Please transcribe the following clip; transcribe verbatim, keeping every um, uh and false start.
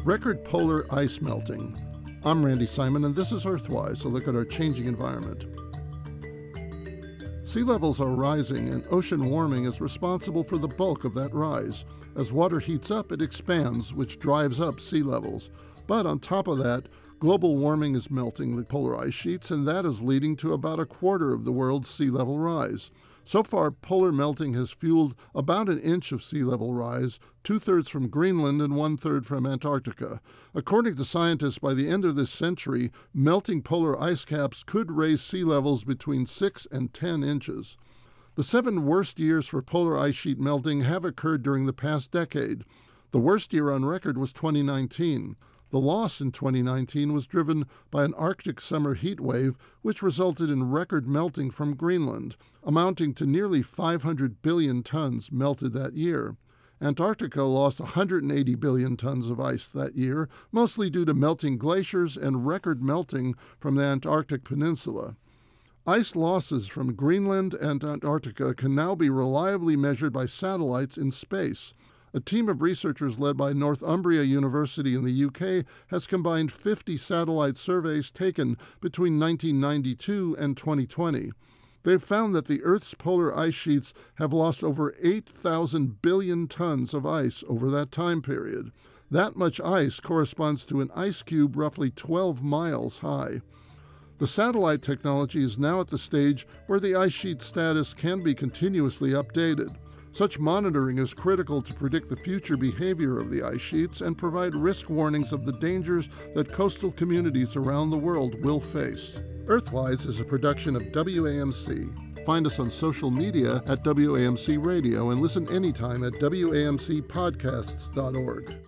Record polar ice melting. I'm Randy Simon, and this is Earthwise, a look at our changing environment. Sea levels are rising, and ocean warming is responsible for the bulk of that rise. As water heats up, it expands, which drives up sea levels. But on top of that, global warming is melting the polar ice sheets, and that is leading to about a quarter of the world's sea level rise. So far, polar melting has fueled about an inch of sea level rise, two-thirds from Greenland and one-third from Antarctica. According to scientists, by the end of this century, melting polar ice caps could raise sea levels between six and ten inches. The seven worst years for polar ice sheet melting have occurred during the past decade. The worst year on record was twenty nineteen. The loss in twenty nineteen was driven by an Arctic summer heat wave, which resulted in record melting from Greenland, amounting to nearly five hundred billion tons melted that year. Antarctica lost one hundred eighty billion tons of ice that year, mostly due to melting glaciers and record melting from the Antarctic Peninsula. Ice losses from Greenland and Antarctica can now be reliably measured by satellites in space. A team of researchers led by Northumbria University in the U K has combined fifty satellite surveys taken between nineteen ninety-two and twenty twenty. They've found that the Earth's polar ice sheets have lost over eight thousand billion tons of ice over that time period. That much ice corresponds to an ice cube roughly twelve miles high. The satellite technology is now at the stage where the ice sheet status can be continuously updated. Such monitoring is critical to predict the future behavior of the ice sheets and provide risk warnings of the dangers that coastal communities around the world will face. Earthwise is a production of W A M C. Find us on social media at W A M C Radio and listen anytime at W A M C podcasts dot org.